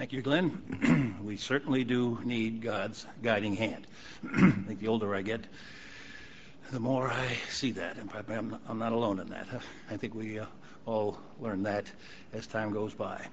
Thank you, Glenn. We certainly do need God's guiding hand. I think the older I get, the more I see that. And probably I'm not alone in that. I think we all learn that as time goes by.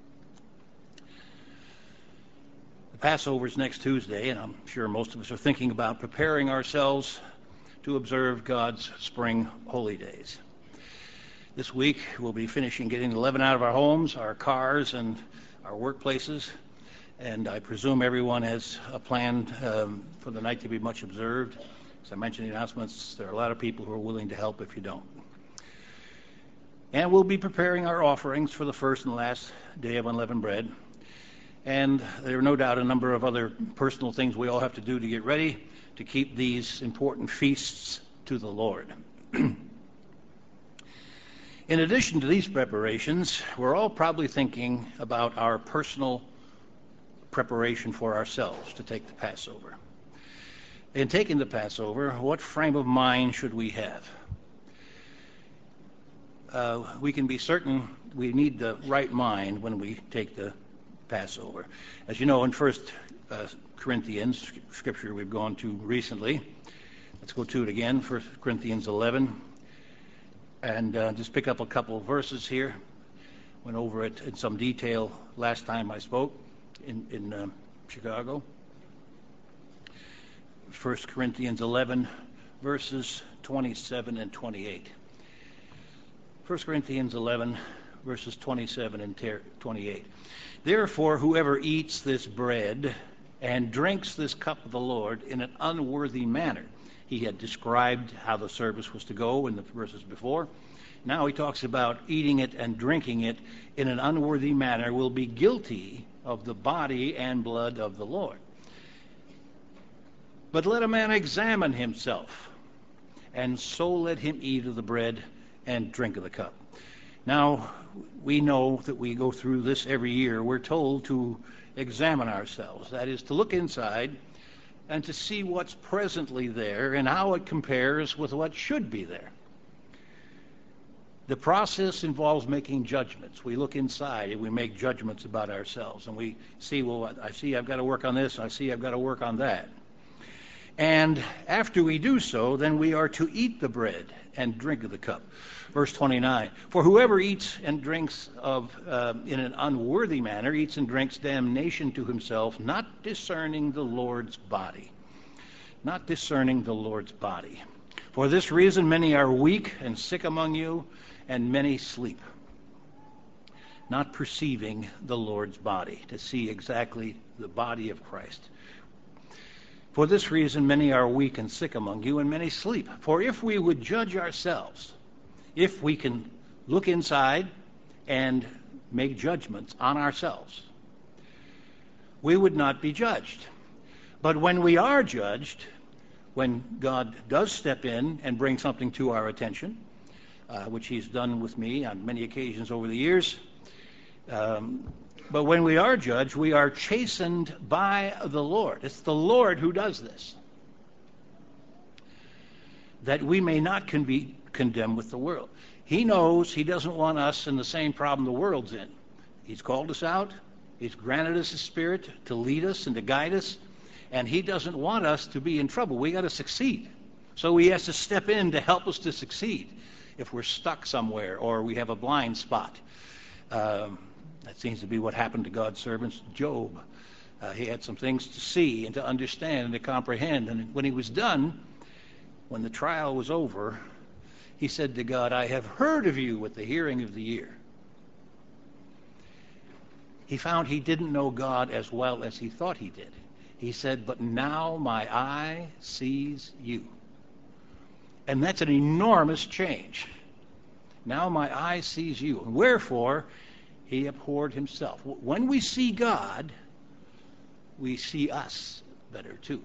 The Passover is next Tuesday, and I'm sure most of us are thinking about preparing ourselves to observe God's spring holy days. This week, we'll be finishing getting the leaven out of our homes, our cars, and our workplaces, and I presume everyone has a plan for the night to be much observed. As I mentioned in the announcements, there are a lot of people who are willing to help if you don't. And we'll be preparing our offerings for the first and last day of unleavened bread. And there are no doubt a number of other personal things we all have to do to get ready to keep these important feasts to the Lord. In addition to these preparations, we're all probably thinking about our personal preparation for ourselves to take the Passover. In taking the Passover, what frame of mind should we have? We can be certain we need the right mind when we take the Passover. As you know, in 1 Corinthians, scripture we've gone to recently, let's go to it again, 1 Corinthians 11. And just pick up a couple of verses here. Went over it in some detail last time I spoke in Chicago. 1 Corinthians 11, verses 27 and 28. 1 Corinthians 11, verses 27 and 28. Therefore, whoever eats this bread and drinks this cup of the Lord in an unworthy manner. He had described how the service was to go in the verses before. Now he talks about eating it and drinking it in an unworthy manner will be guilty of the body and blood of the Lord. But let a man examine himself, and so let him eat of the bread and drink of the cup. Now, we know that we go through this every year. We're told to examine ourselves. That is, to look inside and to see what's presently there and how it compares with what should be there. The process involves making judgments. We look inside and we make judgments about ourselves, and we see, well, I see I've got to work on this, I see I've got to work on that. And after we do so, then we are to eat the bread and drink of the cup. Verse 29, for whoever eats and drinks in an unworthy manner, eats and drinks damnation to himself, not discerning the Lord's body. Not discerning the Lord's body. For this reason many are weak and sick among you, and many sleep. Not perceiving the Lord's body, to see exactly the body of Christ. For this reason many are weak and sick among you, and many sleep. For if we would judge ourselves, if we can look inside and make judgments on ourselves, we would not be judged. But when we are judged, when God does step in and bring something to our attention, which he's done with me on many occasions over the years, but when we are judged, we are chastened by the Lord. It's the Lord who does this, that we may not be condemned with the world. He knows he doesn't want us in the same problem the world's in. He's called us out. He's granted us His Spirit to lead us and to guide us, and he doesn't want us to be in trouble. We got to succeed. So he has to step in to help us to succeed if we're stuck somewhere or we have a blind spot. That seems to be what happened to God's servants, Job. He had some things to see and to understand and to comprehend. And when he was done, when the trial was over, he said to God, I have heard of you with the hearing of the ear. He found he didn't know God as well as he thought he did. He said, but now my eye sees you. And that's an enormous change. Now my eye sees you. And wherefore, he abhorred himself. When we see God, we see us better too.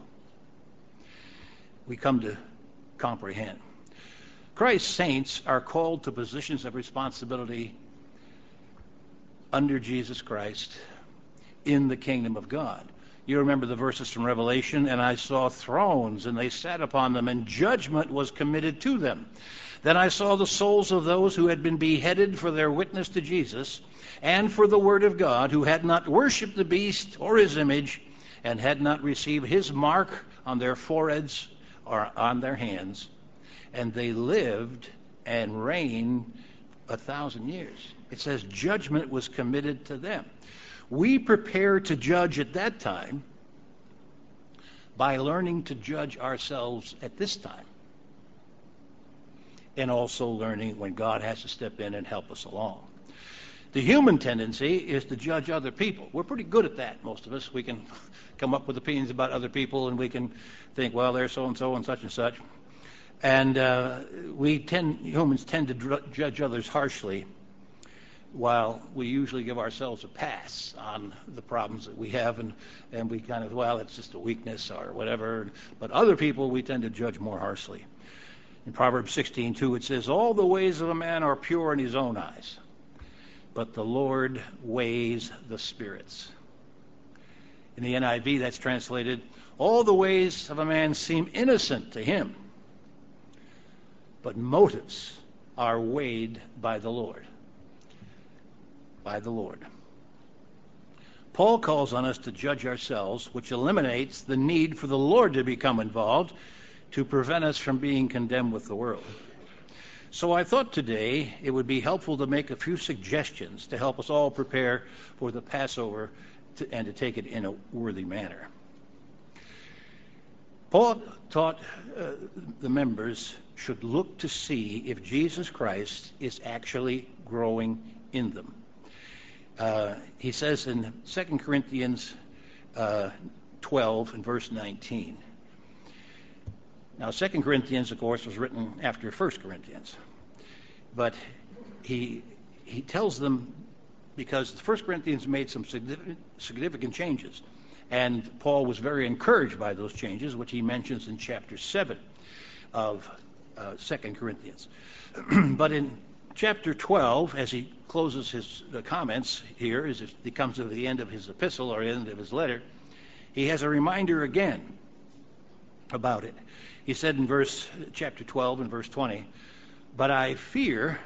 We come to comprehend. Christ's saints are called to positions of responsibility under Jesus Christ in the kingdom of God. You remember the verses from Revelation, and I saw thrones, and they sat upon them, and judgment was committed to them. Then I saw the souls of those who had been beheaded for their witness to Jesus and for the word of God, who had not worshipped the beast or his image, and had not received his mark on their foreheads or on their hands. And they lived and reigned 1,000 years. It says judgment was committed to them. We prepare to judge at that time by learning to judge ourselves at this time, and also learning when God has to step in and help us along. The human tendency is to judge other people. We're pretty good at that, most of us. We can come up with opinions about other people, and we can think, well, they're so-and-so and such and such. And humans tend to judge others harshly, while we usually give ourselves a pass on the problems that we have, and we kind of, well, it's just a weakness or whatever. But other people, we tend to judge more harshly. In Proverbs 16:2, it says, all the ways of a man are pure in his own eyes, but the Lord weighs the spirits. In the NIV, that's translated, all the ways of a man seem innocent to him, but motives are weighed by the Lord. By the Lord. Paul calls on us to judge ourselves, which eliminates the need for the Lord to become involved to prevent us from being condemned with the world. So I thought today it would be helpful to make a few suggestions to help us all prepare for the Passover and to take it in a worthy manner. Paul taught the members should look to see if Jesus Christ is actually growing in them. He says in 2 Corinthians 12 and verse 19. Now, 2 Corinthians, of course, was written after 1 Corinthians. But he tells them, because the 1 Corinthians made some significant changes, and Paul was very encouraged by those changes, which he mentions in chapter 7 of 2 Corinthians. But in chapter 12, as he closes his comments here, as he comes to the end of his epistle or end of his letter, he has a reminder again about it. He said in chapter 12 and verse 20, but I fear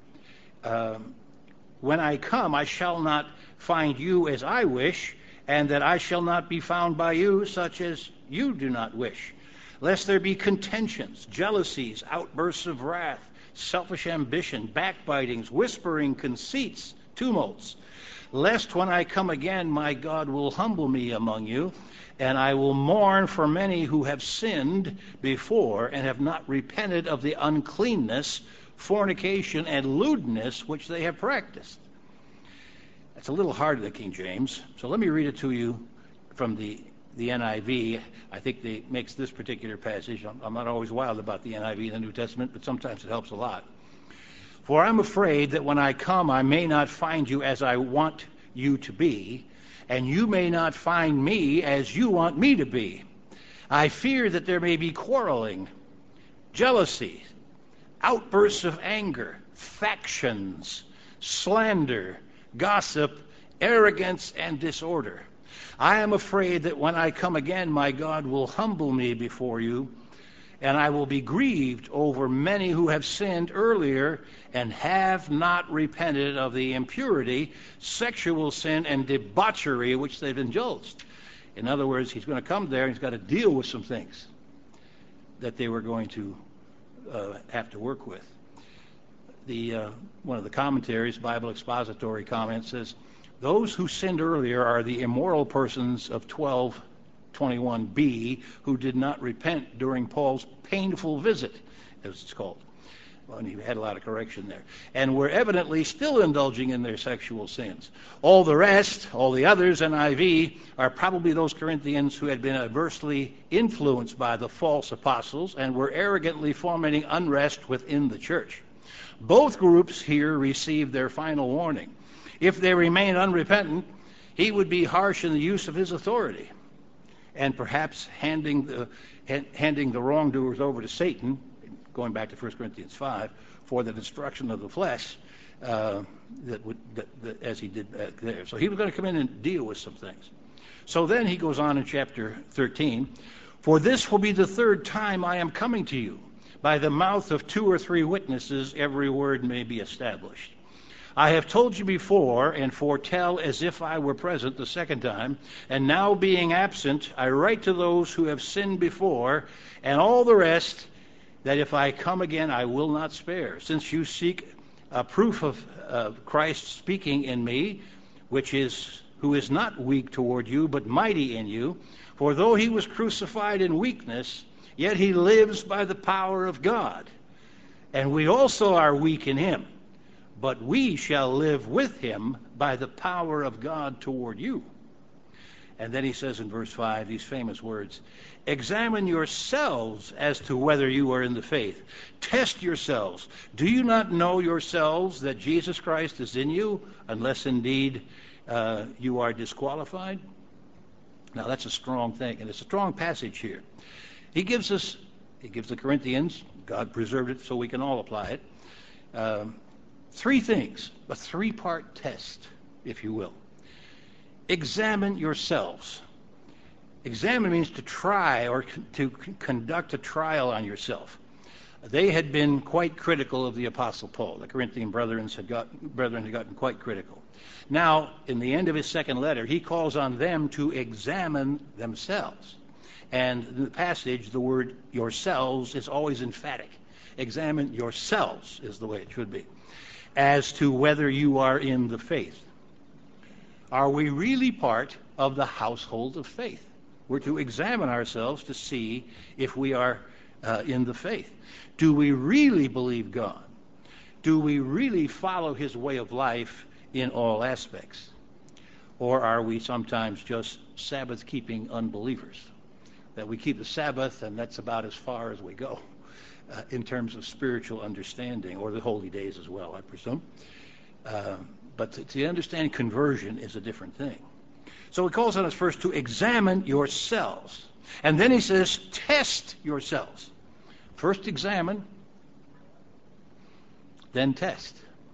when I come I shall not find you as I wish, and that I shall not be found by you such as you do not wish, lest there be contentions, jealousies, outbursts of wrath, selfish ambition, backbitings, whispering, conceits, tumults, lest when I come again my God will humble me among you, and I will mourn for many who have sinned before and have not repented of the uncleanness, fornication, and lewdness which they have practiced. That's a little hard in the King James, so let me read it to you from the NIV. I think that makes this particular passage. I'm not always wild about the NIV in the New Testament, but sometimes it helps a lot. For I'm afraid that when I come I may not find you as I want you to be, and you may not find me as you want me to be. I fear that there may be quarreling, jealousy, outbursts of anger, factions, slander, gossip, arrogance, and disorder. I am afraid that when I come again, my God will humble me before you, and I will be grieved over many who have sinned earlier and have not repented of the impurity, sexual sin, and debauchery which they've indulged. In other words, he's going to come there and he's got to deal with some things that they were going to have to work with. One of the commentaries, Bible Expository Comment, says, those who sinned earlier are the immoral persons of 12:21b who did not repent during Paul's painful visit, as it's called. Well, and he had a lot of correction there. And were evidently still indulging in their sexual sins. All the rest, all the others, NIV, are probably those Corinthians who had been adversely influenced by the false apostles and were arrogantly fomenting unrest within the church. Both groups here received their final warning. If they remained unrepentant, he would be harsh in the use of his authority, and perhaps handing the wrongdoers over to Satan, going back to 1 Corinthians 5, for the destruction of the flesh, as he did back there. So he was going to come in and deal with some things. So then he goes on in chapter 13, "For this will be the third time I am coming to you. By the mouth of 2 or 3 witnesses every word may be established. I have told you before, and foretell as if I were present the second time, and now being absent, I write to those who have sinned before, and all the rest, that if I come again I will not spare. Since you seek a proof of Christ speaking in me, who is not weak toward you, but mighty in you, for though he was crucified in weakness, yet he lives by the power of God. And we also are weak in him, but we shall live with him by the power of God toward you." And then he says in verse 5 these famous words, "Examine yourselves as to whether you are in the faith. Test yourselves. Do you not know yourselves that Jesus Christ is in you, unless indeed you are disqualified?" Now that's a strong thing, and it's a strong passage here. He gives the Corinthians, God preserved it so we can all apply it, 3 things, a 3-part test, if you will. Examine yourselves. Examine means to try or to conduct a trial on yourself. They had been quite critical of the Apostle Paul. The Corinthian brethren had gotten quite critical. Now, in the end of his second letter, he calls on them to examine themselves. And in the passage, the word yourselves is always emphatic. Examine yourselves is the way it should be. As to whether you are in the faith. Are we really part of the household of faith? We're to examine ourselves to see if we are in the faith. Do we really believe God? Do we really follow his way of life in all aspects? Or are we sometimes just Sabbath-keeping unbelievers? That we keep the Sabbath and that's about as far as we go in terms of spiritual understanding, or the holy days as well, I presume. But to understand conversion is a different thing. So he calls on us first to examine yourselves. And then he says, test yourselves. First examine, then test.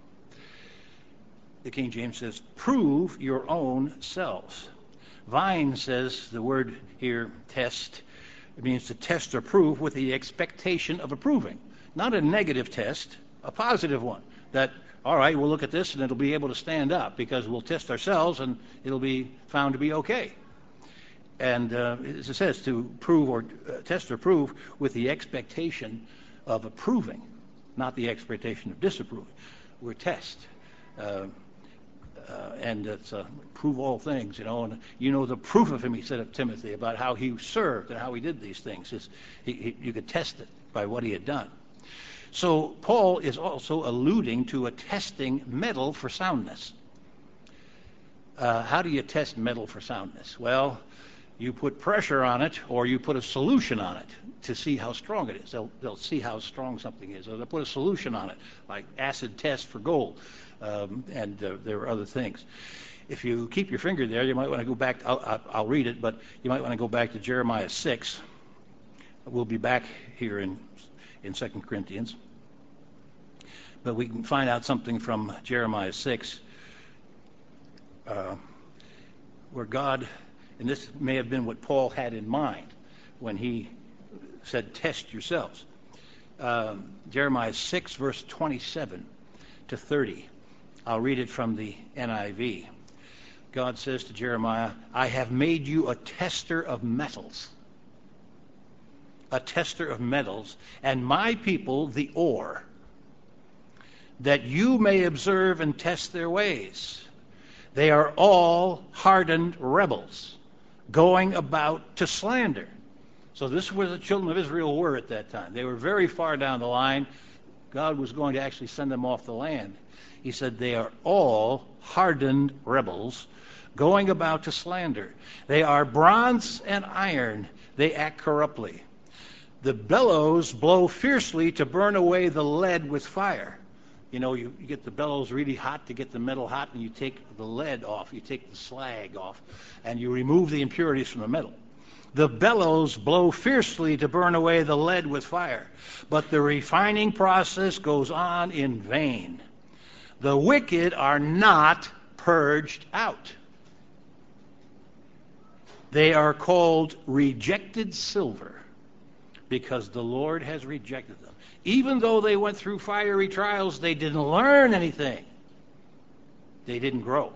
The King James says, prove your own selves. Vine says the word here, test, it means to test or prove with the expectation of approving. Not a negative test, a positive one. That, all right, we'll look at this and it'll be able to stand up because we'll test ourselves and it'll be found to be okay. And as it says, to prove or test or prove with the expectation of approving, not the expectation of disapproving. We're test. And it's prove all things, and the proof of him, he said of Timothy, about how he served and how he did these things. You could test it by what he had done. So Paul is also alluding to a testing metal for soundness. How do you test metal for soundness? Well, you put pressure on it, or you put a solution on it to see how strong it is. They'll see how strong something is, or they'll put a solution on it, like acid test for gold. And there are other things. If you keep your finger there, you might want to go back. I'll read it, but you might want to go back to Jeremiah 6. We'll be back here in 2 Corinthians. But we can find out something from Jeremiah 6 where God, and this may have been what Paul had in mind when he said, test yourselves. Jeremiah 6, verse 27 to 30. I'll read it from the NIV. God says to Jeremiah, I have made you a tester of metals. A tester of metals, and my people the ore, that you may observe and test their ways. They are all hardened rebels, going about to slander. So this is where the children of Israel were at that time. They were very far down the line. God was going to actually send them off the land. He said, they are all hardened rebels, going about to slander. They are bronze and iron. They act corruptly. The bellows blow fiercely to burn away the lead with fire. You get the bellows really hot to get the metal hot, and you take the lead off, you take the slag off, and you remove the impurities from the metal. The bellows blow fiercely to burn away the lead with fire, but the refining process goes on in vain. The wicked are not purged out. They are called rejected silver because the Lord has rejected them. Even though they went through fiery trials, they didn't learn anything. They didn't grow.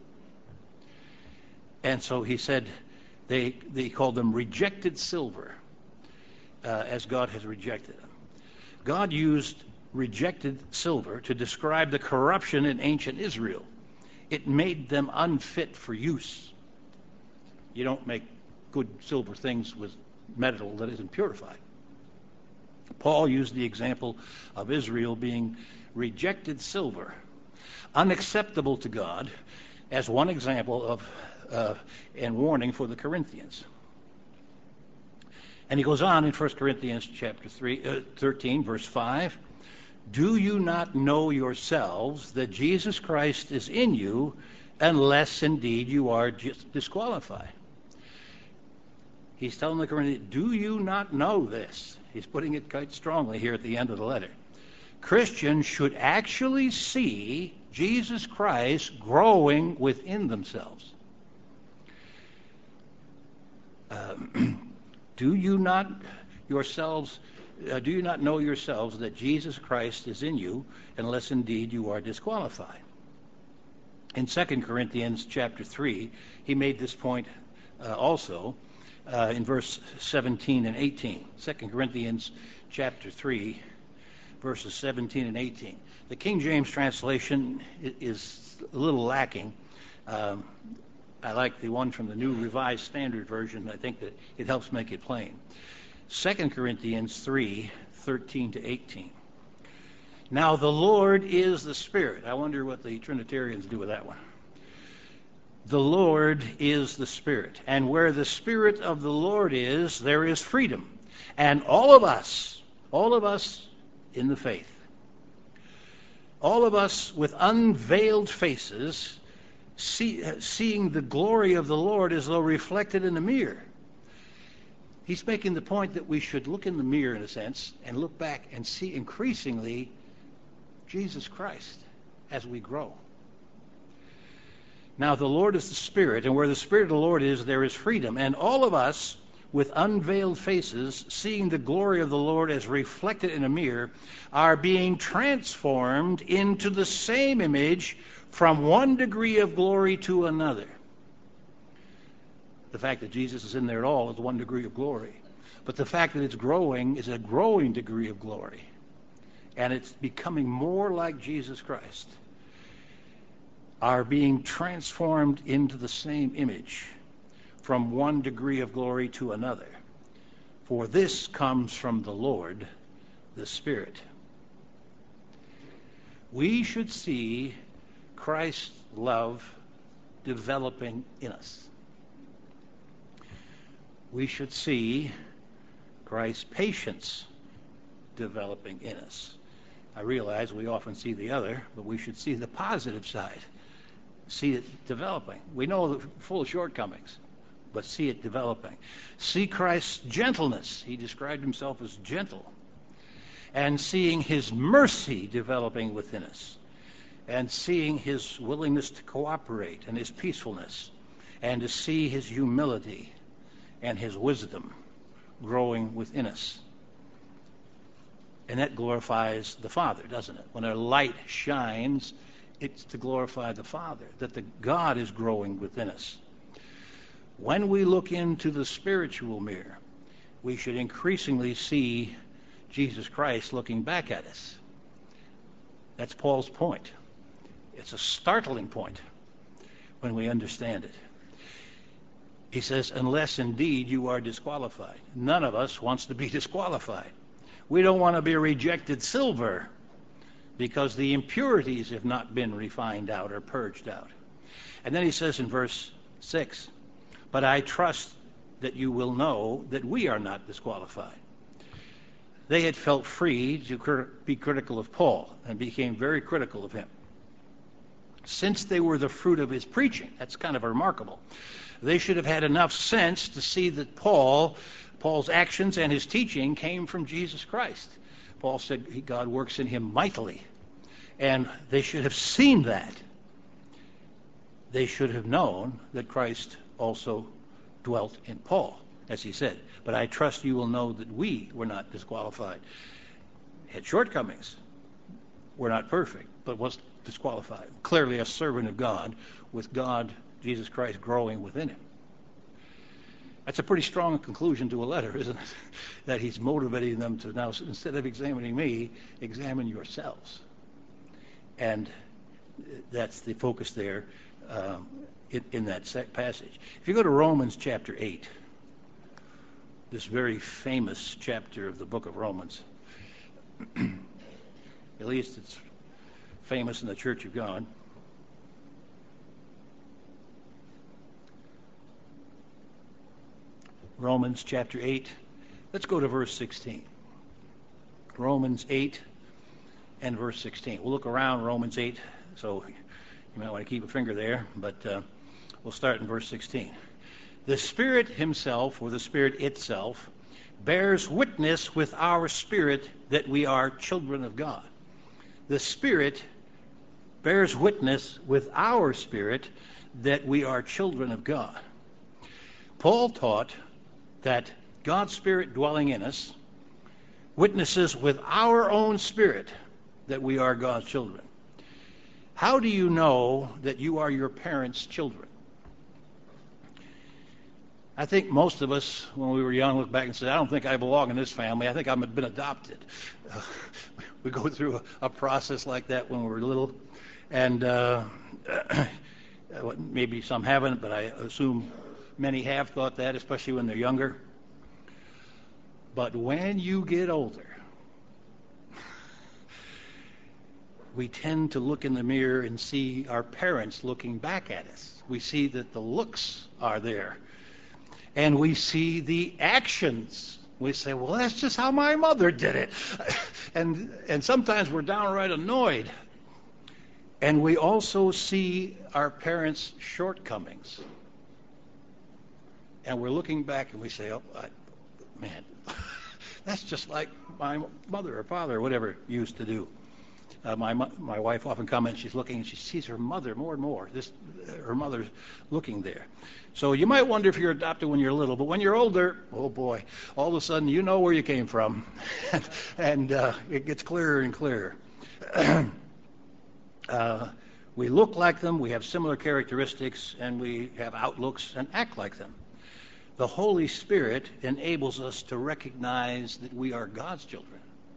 And so he said they called them rejected silver as God has rejected them. God used rejected silver to describe the corruption in ancient Israel. It made them unfit for use. You don't make good silver things with metal that isn't purified. Paul used the example of Israel being rejected silver, unacceptable to God, as one example of and warning for the Corinthians. And he goes on in 1 Corinthians chapter 13, verse 5, "Do you not know yourselves that Jesus Christ is in you, unless indeed you are disqualified?" He's telling the Corinthians, do you not know this? He's putting it quite strongly here at the end of the letter. Christians should actually see Jesus Christ growing within themselves. Do you not know yourselves that Jesus Christ is in you, unless indeed you are disqualified? In 2 Corinthians chapter 3, he made this point also in verse 17 and 18. 2 Corinthians chapter 3, verses 17 and 18. The King James translation is a little lacking. I like the one from the New Revised Standard Version. I think that it helps make it plain. 2 Corinthians 3, 13 to 18. Now the Lord is the Spirit. I wonder what the Trinitarians do with that one. The Lord is the Spirit. And where the Spirit of the Lord is, there is freedom. And all of us in the faith, all of us with unveiled faces, seeing the glory of the Lord as though reflected in a mirror. He's making the point that we should look in the mirror, in a sense, and look back and see increasingly Jesus Christ as we grow. Now, the Lord is the Spirit, and where the Spirit of the Lord is, there is freedom. And all of us, with unveiled faces, seeing the glory of the Lord as reflected in a mirror, are being transformed into the same image from one degree of glory to another. The fact that Jesus is in there at all is one degree of glory. But the fact that it's growing is a growing degree of glory. And it's becoming more like Jesus Christ. Are being transformed into the same image from one degree of glory to another. For this comes from the Lord, the Spirit. We should see Christ's love developing in us. We should see Christ's patience developing in us. I realize we often see the other, but we should see the positive side. See it developing. We know that full of shortcomings, but see it developing. See Christ's gentleness. He described himself as gentle. And seeing his mercy developing within us. And seeing his willingness to cooperate and his peacefulness. And to see his humility and his wisdom growing within us. And that glorifies the Father, doesn't it? When our light shines, it's to glorify the Father, that the God is growing within us. When we look into the spiritual mirror, we should increasingly see Jesus Christ looking back at us. That's Paul's point. It's a startling point when we understand it. He says, unless indeed you are disqualified. None of us wants to be disqualified. We don't want to be rejected silver because the impurities have not been refined out or purged out. And then he says in verse 6, but I trust that you will know that we are not disqualified. They had felt free to be critical of Paul and became very critical of him. Since they were the fruit of his preaching, that's kind of remarkable. They should have had enough sense to see that Paul's actions and his teaching came from Jesus Christ. Paul said God works in him mightily. And they should have seen that. They should have known that Christ also dwelt in Paul, as he said. But I trust you will know that we were not disqualified. Had shortcomings. We're not perfect, but was disqualified. Clearly a servant of God, with God, Jesus Christ, growing within him. That's a pretty strong conclusion to a letter, isn't it? That he's motivating them to now, instead of examining me, examine yourselves. And that's the focus there in that passage. If you go to Romans chapter 8, this very famous chapter of the book of Romans, at least it's famous in the Church of God. Romans chapter 8. Let's go to verse 16. Romans 8 and verse 16. We'll look around Romans 8, so you might want to keep a finger there, but we'll start in verse 16. The Spirit himself, or the Spirit itself, bears witness with our spirit that we are children of God. The Spirit bears witness with our spirit that we are children of God. Paul taught that God's Spirit dwelling in us witnesses with our own spirit that we are God's children. How do you know that you are your parents' children? I think most of us, when we were young, look back and say, I don't think I belong in this family. I think I've been adopted. We go through a process like that when we were little. And maybe some haven't, but I assume many have thought that, especially when they're younger. But when you get older, we tend to look in the mirror and see our parents looking back at us. We see that the looks are there. And we see the actions. We say, well, that's just how my mother did it. And sometimes we're downright annoyed. And we also see our parents' shortcomings. And we're looking back and we say, oh, man, that's just like my mother or father or whatever used to do. My wife often comments, she's looking and she sees her mother more and more. Her mother's looking there. So you might wonder if you're adopted when you're little, but when you're older, oh boy, all of a sudden you know where you came from. and it gets clearer and clearer. We look like them, we have similar characteristics, and we have outlooks and act like them. The Holy Spirit enables us to recognize that we are God's children.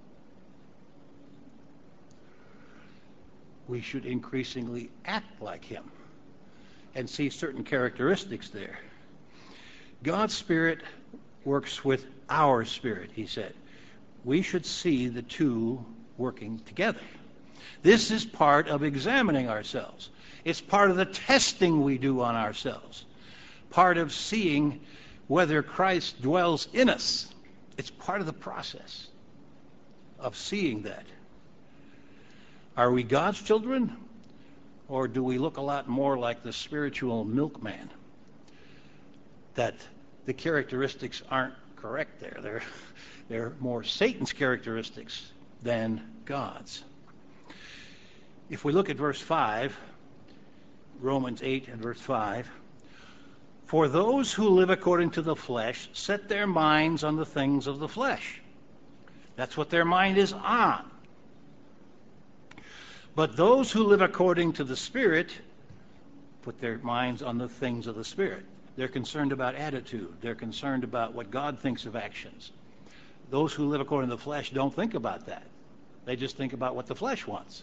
We should increasingly act like him and see certain characteristics there. God's Spirit works with our spirit, he said. We should see the two working together. This is part of examining ourselves. It's part of the testing we do on ourselves. Part of seeing whether Christ dwells in us. It's part of the process of seeing that. Are we God's children, or do we look a lot more like the spiritual milkman? That the characteristics aren't correct there. They're more Satan's characteristics than God's. If we look at verse 5, Romans 8 and verse 5, for those who live according to the flesh set their minds on the things of the flesh. That's what their mind is on. But those who live according to the Spirit put their minds on the things of the Spirit. They're concerned about attitude. They're concerned about what God thinks of actions. Those who live according to the flesh don't think about that. They just think about what the flesh wants.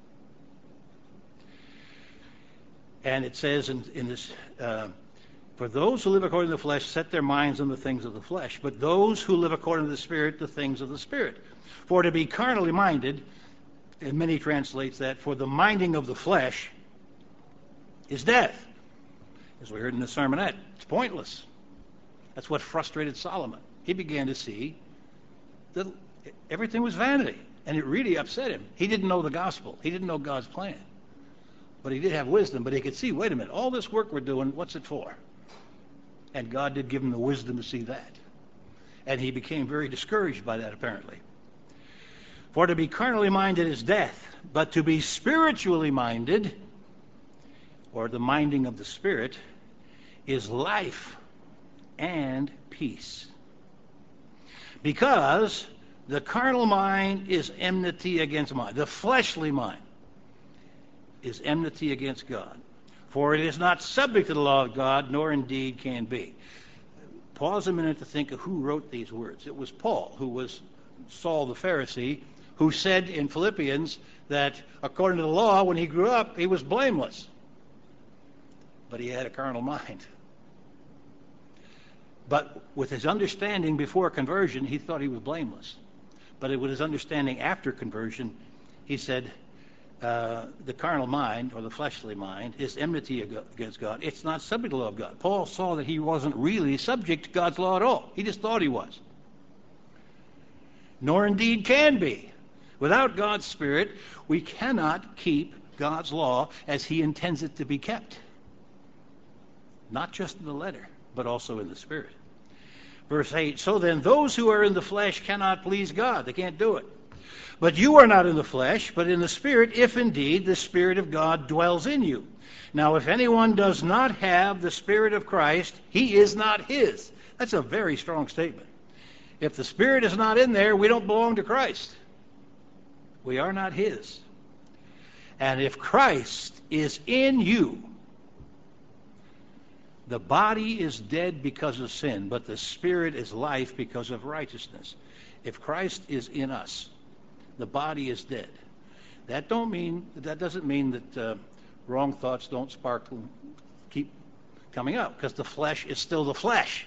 And it says in this, for those who live according to the flesh set their minds on the things of the flesh, but those who live according to the Spirit, the things of the Spirit. For to be carnally minded, and many translates that, for the minding of the flesh is death. As we heard in the sermonette, it's pointless. That's what frustrated Solomon. He began to see that everything was vanity, and it really upset him. He didn't know the gospel. He didn't know God's plan. But he did have wisdom, but he could see, wait a minute, all this work we're doing, what's it for? And God did give him the wisdom to see that. And he became very discouraged by that, apparently. For to be carnally minded is death, but to be spiritually minded, or the minding of the Spirit, is life and peace. Because the carnal mind is enmity against mind. The fleshly mind is enmity against God. For it is not subject to the law of God, nor indeed can be. Pause a minute to think of who wrote these words. It was Paul, who was Saul the Pharisee, who said in Philippians that according to the law, when he grew up, he was blameless. But he had a carnal mind. But with his understanding before conversion, he thought he was blameless. But with his understanding after conversion, he said, the carnal mind, or the fleshly mind, is enmity against God. It's not subject to the law of God. Paul saw that he wasn't really subject to God's law at all. He just thought he was. Nor indeed can be. Without God's Spirit, we cannot keep God's law as he intends it to be kept. Not just in the letter, but also in the Spirit. Verse 8, so then those who are in the flesh cannot please God. They can't do it. But you are not in the flesh, but in the Spirit, if indeed the Spirit of God dwells in you. Now, if anyone does not have the Spirit of Christ, he is not his. That's a very strong statement. If the Spirit is not in there, we don't belong to Christ. We are not his. And if Christ is in you, the body is dead because of sin, but the Spirit is life because of righteousness. If Christ is in us, the body is dead. That doesn't mean that wrong thoughts don't sparkle, keep coming up, because the flesh is still the flesh.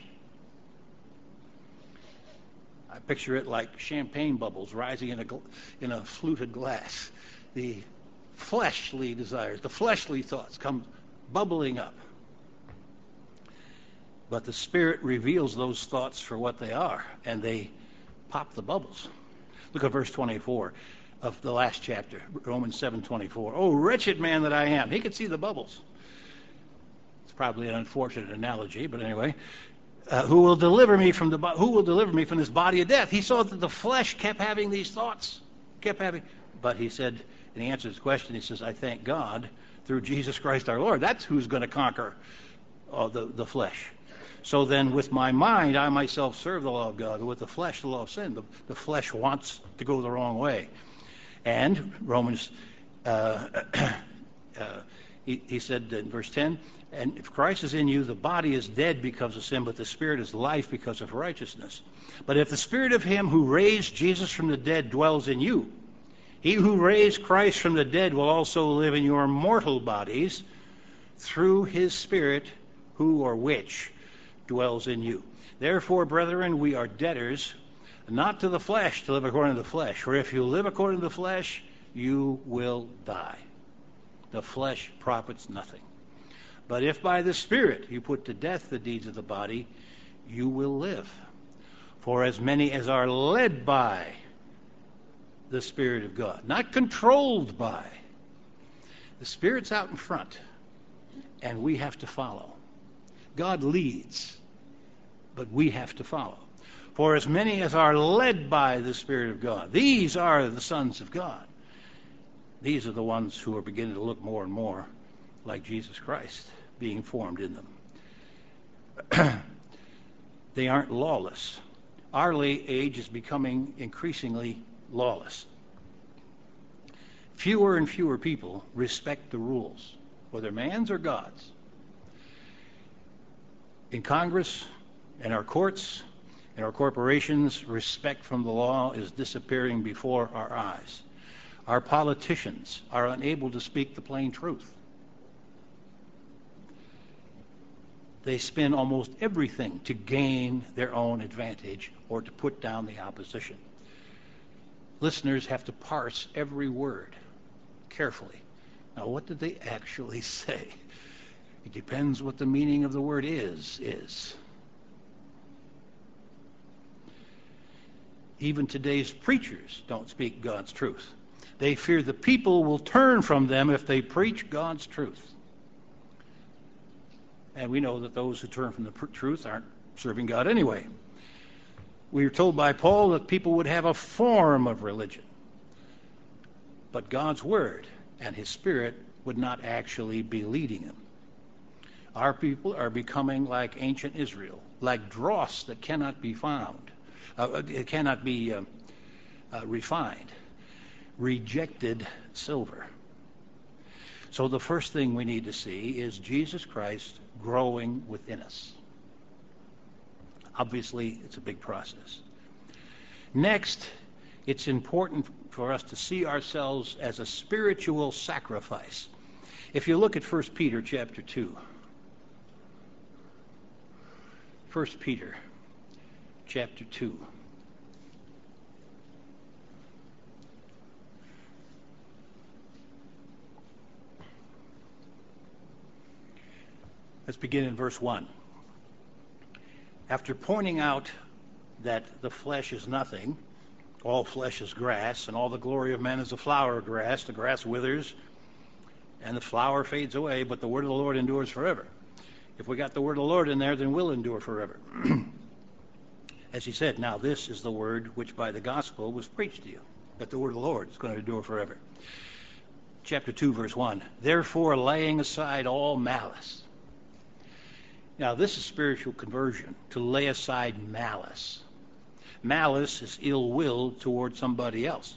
I picture it like champagne bubbles rising in a fluted glass. The fleshly desires, the fleshly thoughts come bubbling up. But the Spirit reveals those thoughts for what they are, and they pop the bubbles. Look at verse 24 of the last chapter, Romans 7:24. Oh, wretched man that I am. He could see the bubbles. It's probably an unfortunate analogy, but anyway. Who will deliver me from this body of death? He saw that the flesh kept having these thoughts, but he said, and he answers his question, he says, I thank God through Jesus Christ our Lord. That's who's going to conquer the flesh. So then with my mind, I myself serve the law of God, but with the flesh, the law of sin. The flesh wants to go the wrong way. And Romans, he said in verse 10, and if Christ is in you, the body is dead because of sin, but the Spirit is life because of righteousness. But if the Spirit of him who raised Jesus from the dead dwells in you, he who raised Christ from the dead will also live in your mortal bodies through his Spirit which dwells in you. Therefore, brethren, we are debtors, not to the flesh, to live according to the flesh. For if you live according to the flesh, you will die. The flesh profits nothing. But if by the Spirit you put to death the deeds of the body, you will live. For as many as are led by the Spirit of God, not controlled by. The Spirit's out in front, and we have to follow. God leads, but we have to follow. For as many as are led by the Spirit of God, these are the sons of God. These are the ones who are beginning to look more and more like Jesus Christ being formed in them. They aren't lawless. Our age is becoming increasingly lawless. Fewer and fewer people respect the rules, whether man's or God's. In Congress, in our courts, in our corporations, respect from the law is disappearing before our eyes. Our politicians are unable to speak the plain truth. They spin almost everything to gain their own advantage or to put down the opposition. Listeners have to parse every word carefully. Now, what did they actually say? It depends what the meaning of the word is. Even today's preachers don't speak God's truth. They fear the people will turn from them if they preach God's truth. And we know that those who turn from the truth aren't serving God anyway. We are told by Paul that people would have a form of religion, but God's Word and His Spirit would not actually be leading them. Our people are becoming like ancient Israel, like dross that cannot be found. It cannot be refined. Rejected silver. So the first thing we need to see is Jesus Christ growing within us. Obviously, it's a big process. Next, it's important for us to see ourselves as a spiritual sacrifice. If you look at 1 Peter chapter 2. 1 Peter chapter 2. Let's begin in verse 1. After pointing out that the flesh is nothing, all flesh is grass, and all the glory of man is a flower of grass. The grass withers, and the flower fades away, but the word of the Lord endures forever. If we got the word of the Lord in there, then we'll endure forever. As he said, now this is the word which by the gospel was preached to you, that the word of the Lord is going to endure forever. Chapter 2, verse 1. Therefore, laying aside all malice. Now, this is spiritual conversion, to lay aside malice. Malice is ill will toward somebody else.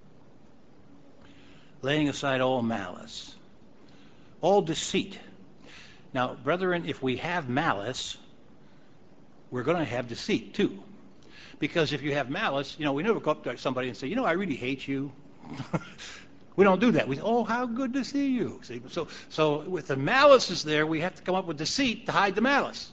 Laying aside all malice. All deceit. Now, brethren, if we have malice, we're going to have deceit too. Because if you have malice, we never go up to somebody and say, I really hate you. We don't do that. We say, oh, how good to see you. See? So with the malice is there, we have to come up with deceit to hide the malice.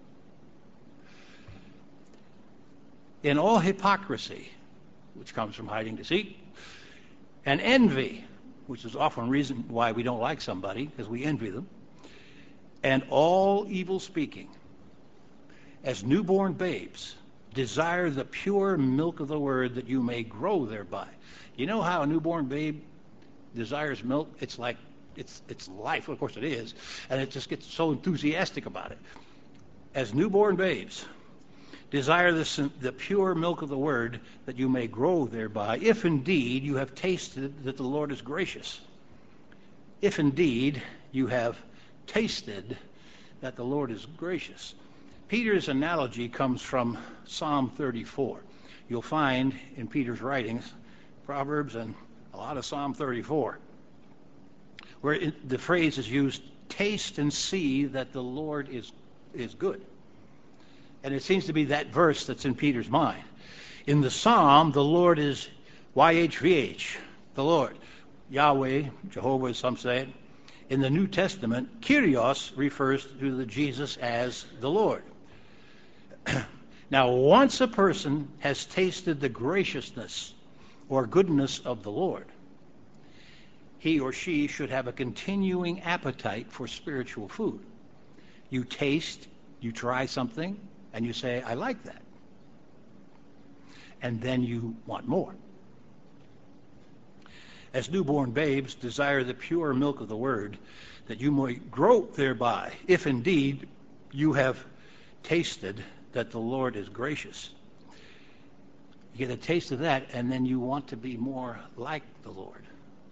In all hypocrisy, which comes from hiding deceit, and envy, which is often a reason why we don't like somebody, because we envy them, and all evil speaking, as newborn babes, desire the pure milk of the word that you may grow thereby. You know how a newborn babe desires milk? It's like it's life. Of course it is, and it just gets so enthusiastic about it. As newborn babes, desire the pure milk of the word that you may grow thereby, if indeed you have tasted that the Lord is gracious. If indeed you have tasted that the Lord is gracious. Peter's analogy comes from Psalm 34. You'll find in Peter's writings, Proverbs and a lot of Psalm 34, where the phrase is used, taste and see that the Lord is good. And it seems to be that verse that's in Peter's mind. In the Psalm, the Lord is YHVH, the Lord. Yahweh, Jehovah, as some say it. In the New Testament, Kyrios refers to the Jesus as the Lord. Now, once a person has tasted the graciousness or goodness of the Lord, he or she should have a continuing appetite for spiritual food. You taste, you try something, and you say, I like that. And then you want more. As newborn babes, desire the pure milk of the word, that you may grow thereby, if indeed you have tasted that the Lord is gracious. You get a taste of that, and then you want to be more like the Lord.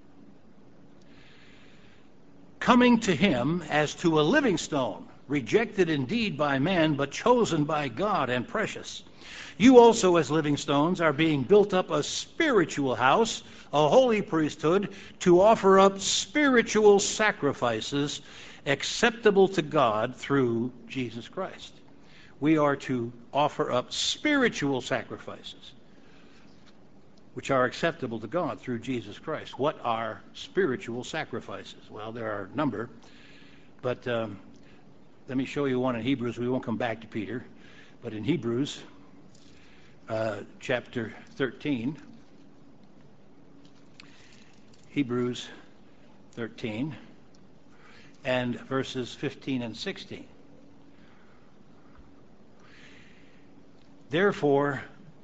Coming to him as to a living stone, rejected indeed by men, but chosen by God and precious. You also, as living stones, are being built up a spiritual house, a holy priesthood, to offer up spiritual sacrifices acceptable to God through Jesus Christ. We are to offer up spiritual sacrifices, which are acceptable to God through Jesus Christ. What are spiritual sacrifices? Well, there are a number, but let me show you one in Hebrews. We won't come back to Peter, but in Hebrews chapter 13, Hebrews 13, and verses 15 and 16. Therefore,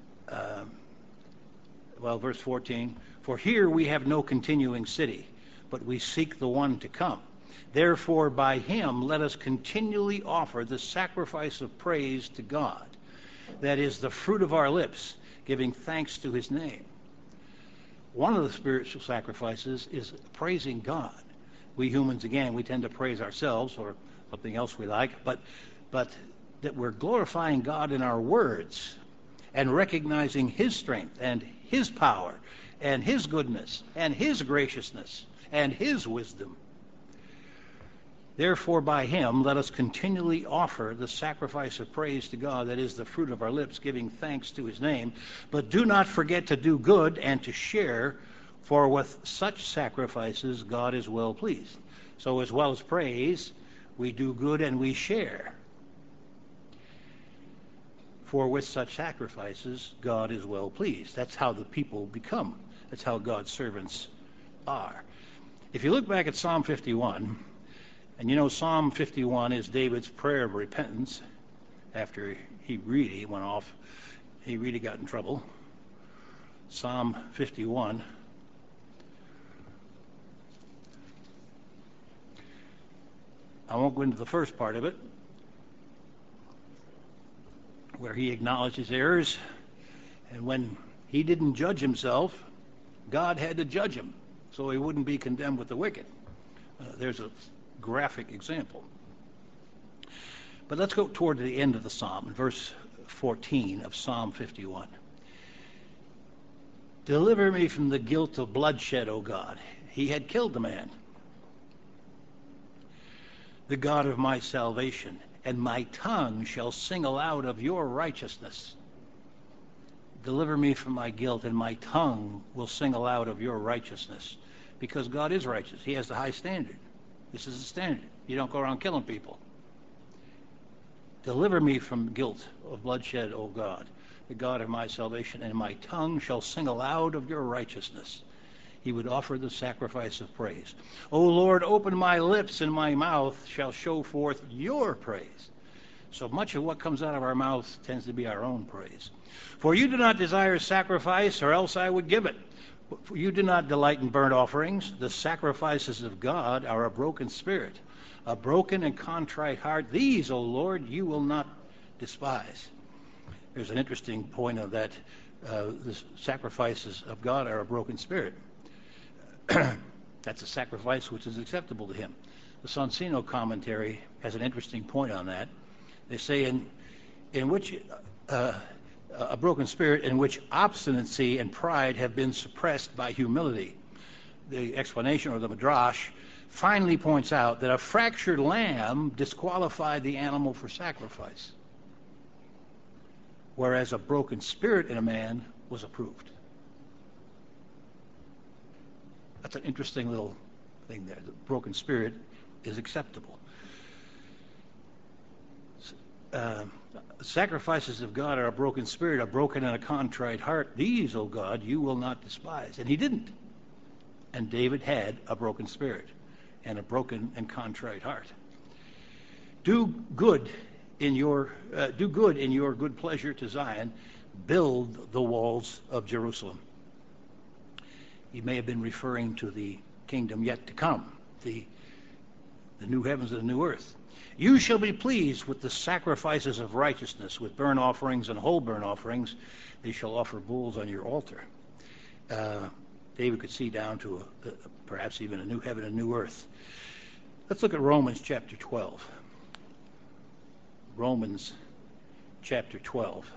verse 14, for here we have no continuing city, but we seek the one to come. Therefore, by him let us continually offer the sacrifice of praise to God. That is the fruit of our lips, giving thanks to his name. One of the spiritual sacrifices is praising God. We humans, again, we tend to praise ourselves or something else we like, but that we're glorifying God in our words and recognizing His strength and His power and His goodness and His graciousness and His wisdom. Therefore, by Him, let us continually offer the sacrifice of praise to God, that is the fruit of our lips, giving thanks to His name. But do not forget to do good and to share, for with such sacrifices God is well pleased. So as well as praise, we do good and we share. For with such sacrifices God is well pleased. That's how the people become. That's how God's servants are. If you look back at Psalm 51, and you know Psalm 51 is David's prayer of repentance after he really went off. He really got in trouble. Psalm 51. I won't go into the first part of it, where he acknowledges errors, and when he didn't judge himself, God had to judge him so he wouldn't be condemned with the wicked. There's a graphic example. But let's go toward the end of the psalm, verse 14 of Psalm 51. Deliver me from the guilt of bloodshed, O God. He had killed the man. The God of my salvation, and my tongue shall sing aloud of your righteousness. Deliver me from my guilt, and my tongue will sing aloud of your righteousness. Because God is righteous. He has the high standard. This is the standard. You don't go around killing people. Deliver me from guilt of bloodshed, O God, the God of my salvation, and my tongue shall sing aloud of your righteousness. He would offer the sacrifice of praise. O Lord, open my lips, and my mouth shall show forth your praise. So much of what comes out of our mouth tends to be our own praise. For you do not desire sacrifice, or else I would give it. For you do not delight in burnt offerings. The sacrifices of God are a broken spirit, a broken and contrite heart. These, O Lord, you will not despise. There's an interesting point of that. The sacrifices of God are a broken spirit. That's a sacrifice which is acceptable to Him. The Sonsino commentary has an interesting point on that. They say in which a broken spirit in which obstinacy and pride have been suppressed by humility. The explanation, or the Midrash, finally points out that a fractured lamb disqualified the animal for sacrifice, whereas a broken spirit in a man was approved. That's an interesting little thing there. The broken spirit is acceptable. Sacrifices of God are a broken spirit, a broken and a contrite heart. These, O God, you will not despise. And he didn't. And David had a broken spirit and a broken and contrite heart. Do good in your good pleasure to Zion. Build the walls of Jerusalem. He may have been referring to the kingdom yet to come, the new heavens and the new earth. You shall be pleased with the sacrifices of righteousness, with burnt offerings and whole burnt offerings. They shall offer bulls on your altar. David could see down to perhaps even a new heaven and new earth. Let's look at Romans chapter 12. Romans chapter 12.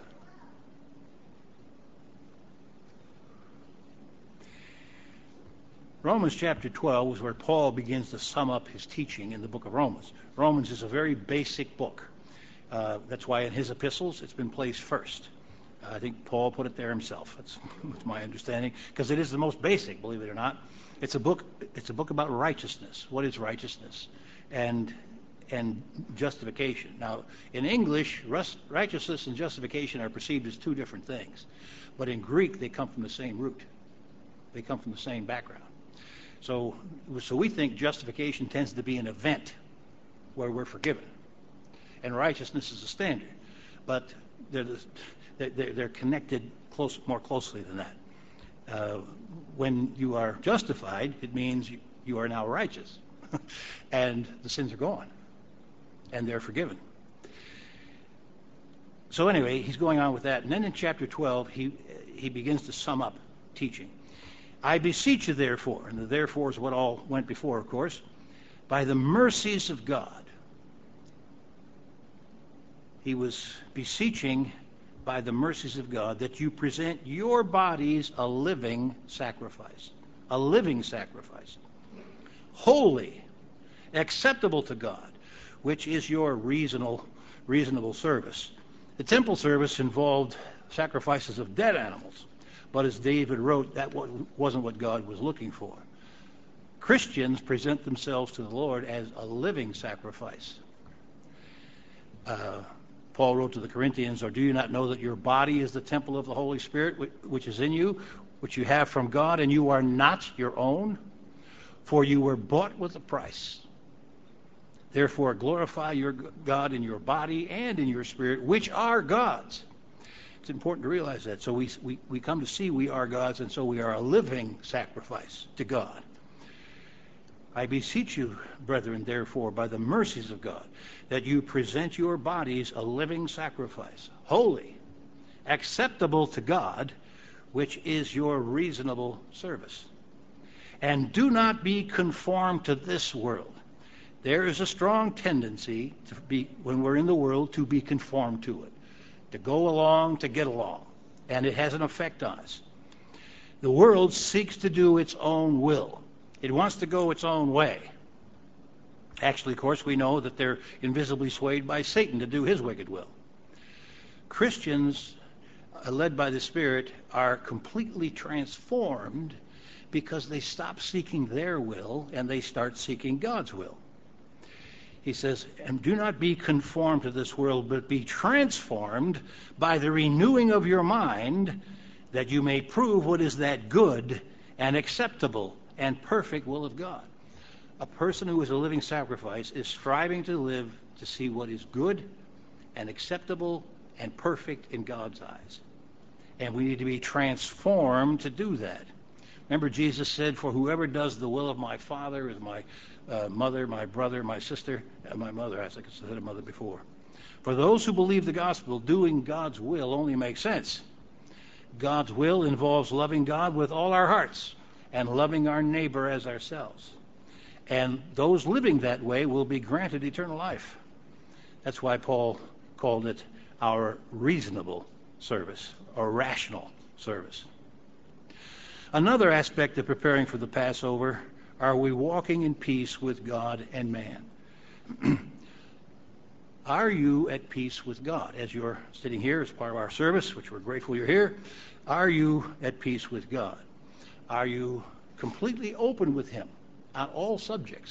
Romans chapter 12 is where Paul begins to sum up his teaching in the book of Romans. Romans is a very basic book. That's why in his epistles it's been placed first. I think Paul put it there himself. That's my understanding, because it is the most basic, believe it or not. It's a book about righteousness. What is righteousness? And justification. Now, in English, righteousness and justification are perceived as two different things. But in Greek, they come from the same root. They come from the same background. So we think justification tends to be an event where we're forgiven, and righteousness is a standard. But they're connected more closely than that. When you are justified, it means you are now righteous, and the sins are gone, and they're forgiven. So anyway, he's going on with that, and then in chapter 12, he begins to sum up teaching. I beseech you, therefore, and the therefore is what all went before, of course, by the mercies of God. he was beseeching by the mercies of God that you present your bodies a living sacrifice, holy, acceptable to God, which is your reasonable service. The temple service involved sacrifices of dead animals, but as David wrote, that wasn't what God was looking for. Christians present themselves to the Lord as a living sacrifice. Paul wrote to the Corinthians, or do you not know that your body is the temple of the Holy Spirit which is in you, which you have from God, and you are not your own? For you were bought with a price. Therefore glorify your God in your body and in your spirit, which are God's. It's important to realize that. So we come to see we are God's, and so we are a living sacrifice to God. I beseech you, brethren, therefore, by the mercies of God, that you present your bodies a living sacrifice, holy, acceptable to God, which is your reasonable service. And do not be conformed to this world. There is a strong tendency when we're in the world, to be conformed to it, to go along, to get along, and it has an effect on us. The world seeks to do its own will. It wants to go its own way. Actually, of course, we know that they're invisibly swayed by Satan to do his wicked will. Christians, led by the Spirit, are completely transformed because they stop seeking their will and they start seeking God's will. He says, and do not be conformed to this world, but be transformed by the renewing of your mind, that you may prove what is that good and acceptable and perfect will of God. A person who is a living sacrifice is striving to live to see what is good and acceptable and perfect in God's eyes. And we need to be transformed to do that. Remember, Jesus said, for whoever does the will of my Father is my mother, my brother, my sister, and my mother. I think I said a mother before. For those who believe the gospel, doing God's will only makes sense. God's will involves loving God with all our hearts and loving our neighbor as ourselves. And those living that way will be granted eternal life. That's why Paul called it our reasonable service, or rational service. Another aspect of preparing for the Passover, are we walking in peace with God and man? Are you at peace with God? As you're sitting here as part of our service, which we're grateful you're here, are you at peace with God? Are you completely open with him on all subjects?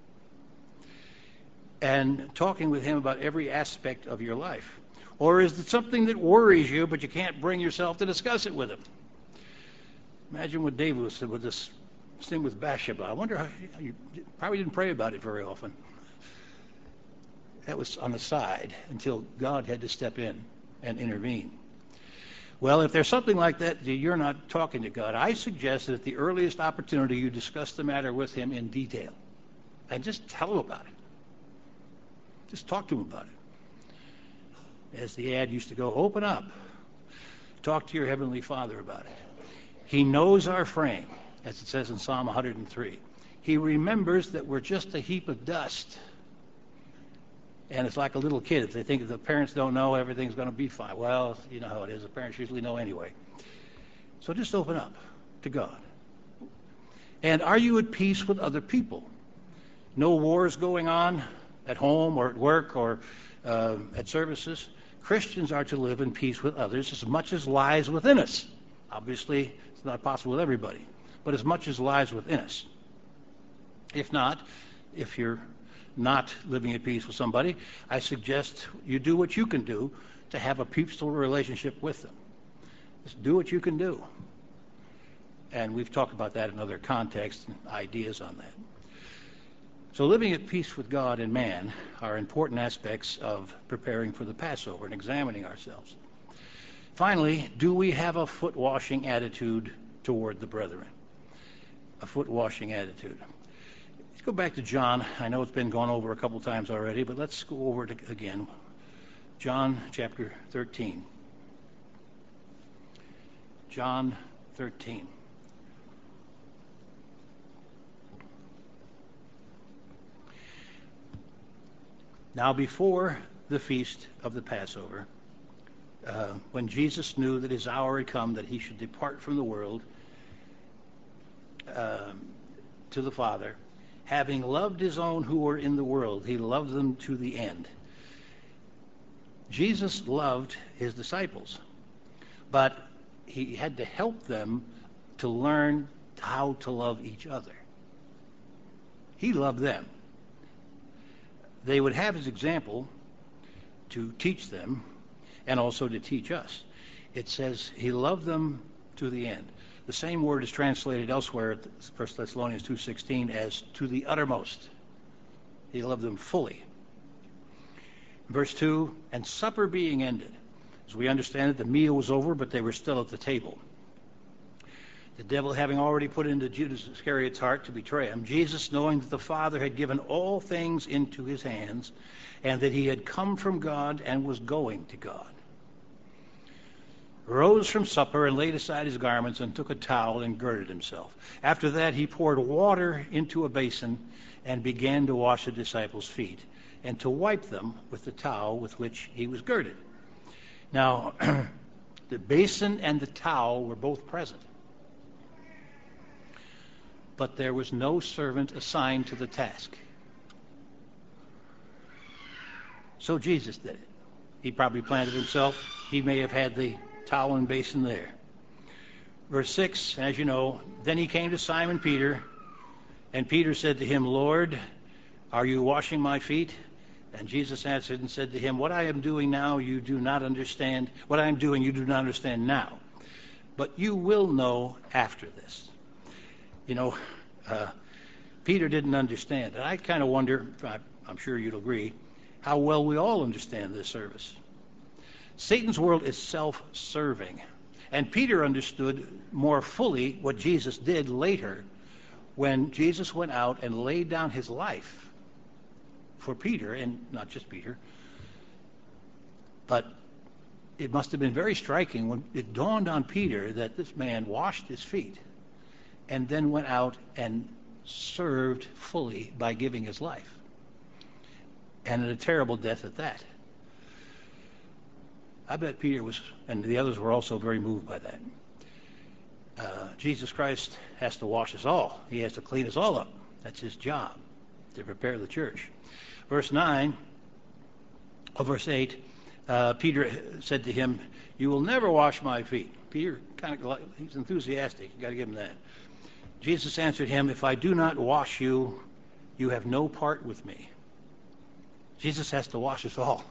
And talking with him about every aspect of your life? Or is it something that worries you, but you can't bring yourself to discuss it with him? Imagine what David said with this sin with Bathsheba. I wonder how you probably didn't pray about it very often. That was on the side until God had to step in and intervene. Well, if there's something like that, you're not talking to God. I suggest that at the earliest opportunity you discuss the matter with him in detail. And just tell him about it. Just talk to him about it. As the ad used to go, open up. Talk to your Heavenly Father about it. He knows our frame, as it says in Psalm 103. He remembers that we're just a heap of dust. And it's like a little kid. If they think if the parents don't know, everything's going to be fine. Well, you know how it is. The parents usually know anyway. So just open up to God. And are you at peace with other people? No wars going on at home or at work or at services. Christians are to live in peace with others as much as lies within us. Obviously, it's not possible with everybody, but as much as lies within us. If not, if you're not living at peace with somebody, I suggest you do what you can do to have a peaceful relationship with them. Just do what you can do. And we've talked about that in other contexts and ideas on that. So living at peace with God and man are important aspects of preparing for the Passover and examining ourselves. Finally, do we have a foot-washing attitude toward the brethren? A foot-washing attitude. Let's go back to John. I know it's been gone over a couple times already, but let's go over it again. John chapter 13. John 13. Now before the feast of the Passover, when Jesus knew that his hour had come, that he should depart from the world to the Father, having loved his own who were in the world, he loved them to the end. Jesus loved his disciples, but he had to help them to learn how to love each other. He loved them. They would have his example to teach them and also to teach us. It says he loved them to the end. The same word is translated elsewhere at 1 Thessalonians 2:16 as to the uttermost. He loved them fully. Verse 2, and supper being ended. As we understand it, the meal was over, but they were still at the table. The devil having already put into Judas Iscariot's heart to betray him, Jesus, knowing that the Father had given all things into his hands, and that he had come from God and was going to God, rose from supper and laid aside his garments and took a towel and girded himself. After that he poured water into a basin and began to wash the disciples' feet and to wipe them with the towel with which he was girded. Now, the basin and the towel were both present, but there was no servant assigned to the task. So Jesus did it. He probably planned it himself. He may have had the towel and basin there. Verse 6, as you know, then he came to Simon Peter, and Peter said to him, Lord, are you washing my feet? And Jesus answered and said to him, what I am doing now you do not understand. What I am doing you do not understand now, but you will know after this. You know, Peter didn't understand. And I kind of wonder, I'm sure you'd agree, how well we all understand this service. Satan's world is self-serving. And Peter understood more fully what Jesus did later when Jesus went out and laid down his life for Peter, and not just Peter. But it must have been very striking when it dawned on Peter that this man washed his feet and then went out and served fully by giving his life. And a terrible death at that. I bet Peter was, and the others were also very moved by that. Jesus Christ has to wash us all. He has to clean us all up. That's his job, to prepare the church. Verse 8, Peter said to him, you will never wash my feet. Peter, he's enthusiastic. You got to give him that. Jesus answered him, if I do not wash you, you have no part with me. Jesus has to wash us all.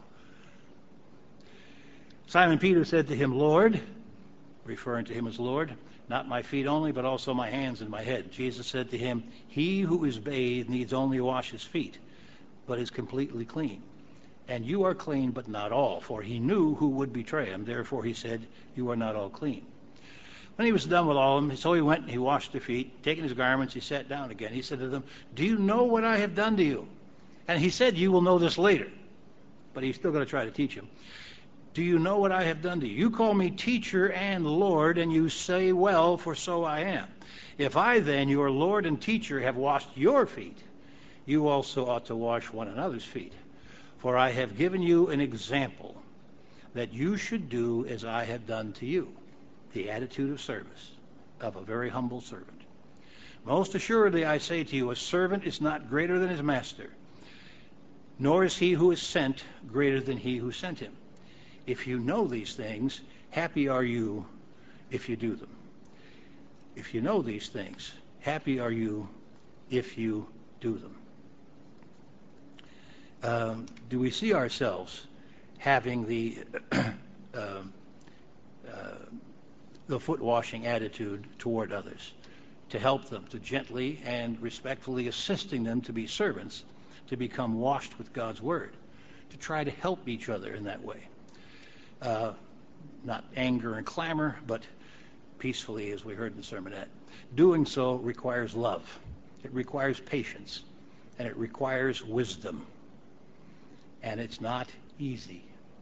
Simon Peter said to him, Lord, referring to him as Lord, not my feet only, but also my hands and my head. Jesus said to him, he who is bathed needs only wash his feet, but is completely clean. And you are clean, but not all. For he knew who would betray him. Therefore he said, you are not all clean. When he was done with all of them, so he went and he washed their feet. Taking his garments, he sat down again. He said to them, do you know what I have done to you? And he said, you will know this later. But he's still going to try to teach him. Do you know what I have done to you? You call me teacher and Lord, and you say, well, for so I am. If I then, your Lord and teacher, have washed your feet, you also ought to wash one another's feet. For I have given you an example that you should do as I have done to you. The attitude of service of a very humble servant. Most assuredly I say to you, a servant is not greater than his master, nor is he who is sent greater than he who sent him. If you know these things, happy are you if you do them. If you know these things, happy are you if you do them. Do we see ourselves having the foot washing attitude toward others, to help them, to gently and respectfully assisting them to be servants, to become washed with God's word, to try to help each other in that way? Not anger and clamor, but peacefully, as we heard in the sermonette. Doing so requires love. It requires patience, and it requires wisdom. And it's not easy.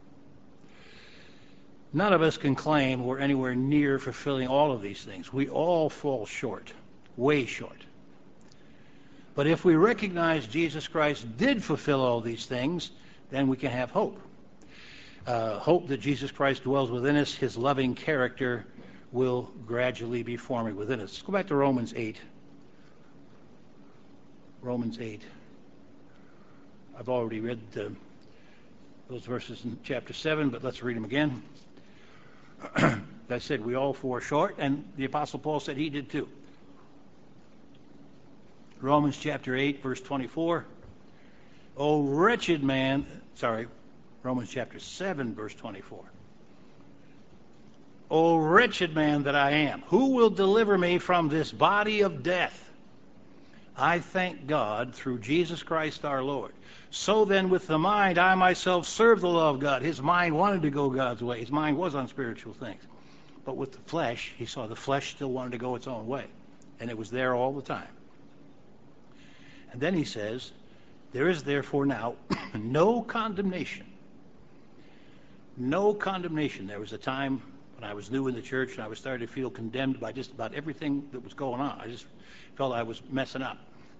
None of us can claim we're anywhere near fulfilling all of these things. We all fall short, way short. But if we recognize Jesus Christ did fulfill all these things, then we can have hope. Hope that Jesus Christ dwells within us. His loving character will gradually be forming within us. Let's go back to Romans 8. Romans 8. I've already read those verses in chapter 7, but let's read them again. As I said, we all fall short, and the Apostle Paul said he did too. Romans chapter 8, verse 24. O wretched man, Romans chapter 7, verse 24. O wretched man that I am, who will deliver me from this body of death? I thank God through Jesus Christ our Lord. So then with the mind I myself serve the law of God. His mind wanted to go God's way. His mind was on spiritual things. But with the flesh, he saw the flesh still wanted to go its own way. And it was there all the time. And then he says, there is therefore now no condemnation. No condemnation. There was a time when I was new in the church and I was starting to feel condemned by just about everything that was going on. I just felt I was messing up.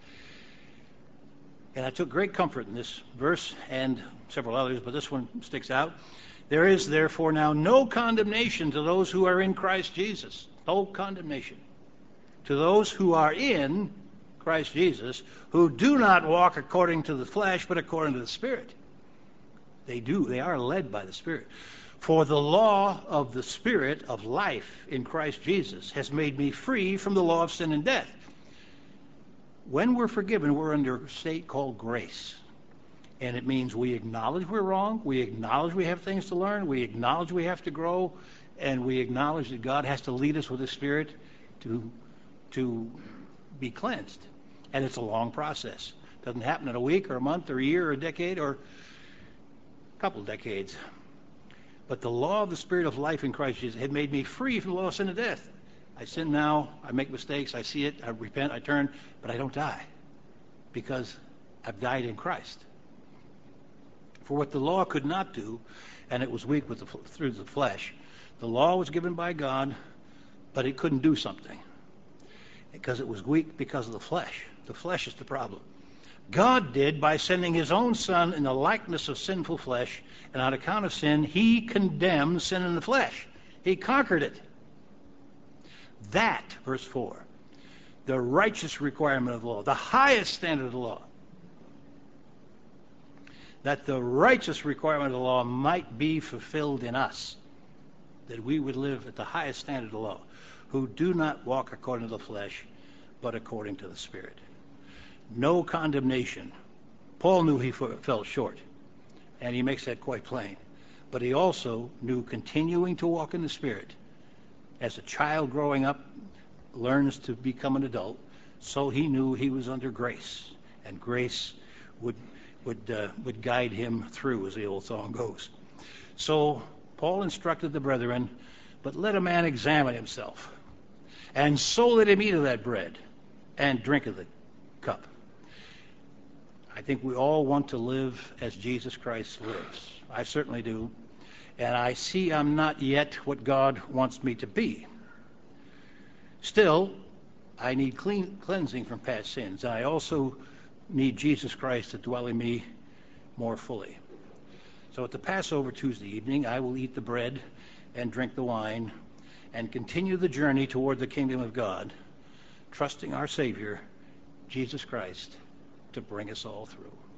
And I took great comfort in this verse and several others, but this one sticks out. There is therefore now no condemnation to those who are in Christ Jesus. No condemnation. To those who are in Christ Jesus, who do not walk according to the flesh, but according to the Spirit. They do. They are led by the Spirit. For the law of the Spirit of life in Christ Jesus has made me free from the law of sin and death. When we're forgiven, we're under a state called grace. And it means we acknowledge we're wrong, we acknowledge we have things to learn, we acknowledge we have to grow, and we acknowledge that God has to lead us with His Spirit to be cleansed. And it's a long process. It doesn't happen in a week or a month or a year or a decade or a couple of decades. But the law of the Spirit of life in Christ Jesus had made me free from the law of sin and death. I sin now, I make mistakes, I see it, I repent, I turn, but I don't die because I've died in Christ. For what the law could not do, and it was weak through the flesh, the law was given by God, but it couldn't do something because it was weak because of the flesh. The flesh is the problem. God did by sending His own Son in the likeness of sinful flesh, and on account of sin, He condemned sin in the flesh. He conquered it. That, verse 4, the righteous requirement of the law, the highest standard of the law, that the righteous requirement of the law might be fulfilled in us, that we would live at the highest standard of the law, who do not walk according to the flesh, but according to the Spirit. No condemnation. Paul knew he fell short, and he makes that quite plain. But he also knew continuing to walk in the Spirit. As a child growing up learns to become an adult, so he knew he was under grace, and grace would guide him through, as the old song goes. So Paul instructed the brethren, but let a man examine himself, and so let him eat of that bread and drink of the cup. I think we all want to live as Jesus Christ lives. I certainly do. And I see I'm not yet what God wants me to be. Still, I need cleansing from past sins. I also need Jesus Christ to dwell in me more fully. So at the Passover Tuesday evening, I will eat the bread and drink the wine and continue the journey toward the kingdom of God, trusting our Savior, Jesus Christ, to bring us all through.